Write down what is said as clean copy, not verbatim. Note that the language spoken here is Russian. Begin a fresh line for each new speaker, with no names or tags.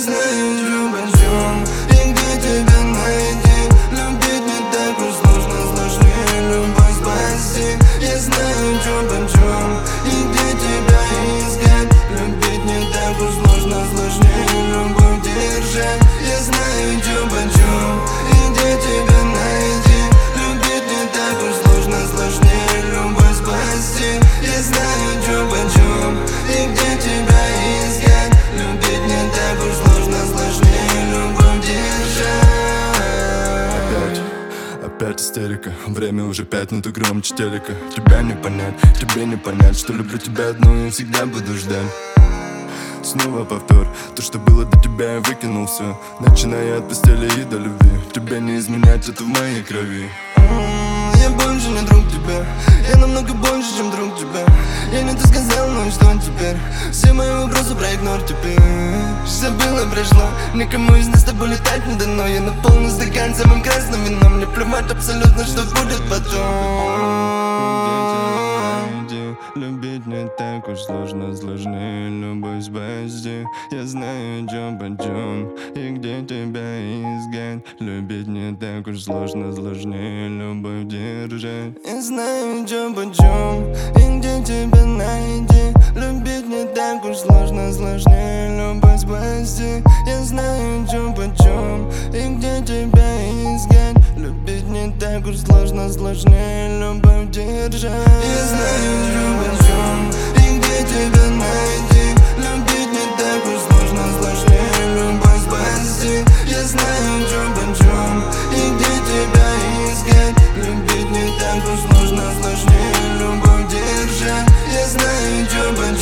знаю, что почем и где тебя найти. Любить не так уж сложно, сложнее любовь спасти. Я знаю, что почем и где тебя искать. Любить не так уж сложно, сложнее любовь держать. Я знаю, что почем и где тебя найти. Любить не так уж сложно, сложнее любовь спасти. Я знаю, что почем и где тебя искать. Любить не так уж сложно, сложнее любовь держать.
Опять истерика, время уже 5, но ты громче телека. Тебя не понять, тебе не понять, что люблю тебя одну и всегда буду ждать. Снова повтор, то, что было до тебя, я выкинул все. Начиная от постели и до любви. Тебе не изменять, это в моей крови.
Я больше не друг тебя, я намного больше, чем друг тебя. Я не то сказал, ну и что теперь? Все мои вопросы проигнорь теперь. Все было, прошло, никому из нас с тобой летать не дано. Я наполнил стакан самым красным вином. Мне плевать абсолютно, что будет потом.
Любить не так уж сложно, сложнее любовь спасти. Я знаю, чё почем и где тебя искать. Любить не так уж сложно, сложнее любовь держать.
Я знаю, чё почем и где тебя найти. Любить не так уж сложно, сложнее любовь спасти. Я знаю, чё почем и где тебя искать. Любить не так уж сложно, сложнее любовь держать. Я знаю, чё почем и где тебя найти. Любить не так уж сложно, сложнее любовь спасти. Я знаю, чё почем и где тебя искать. Любить не так уж сложно, сложнее любовь держать. Я знаю, чё почем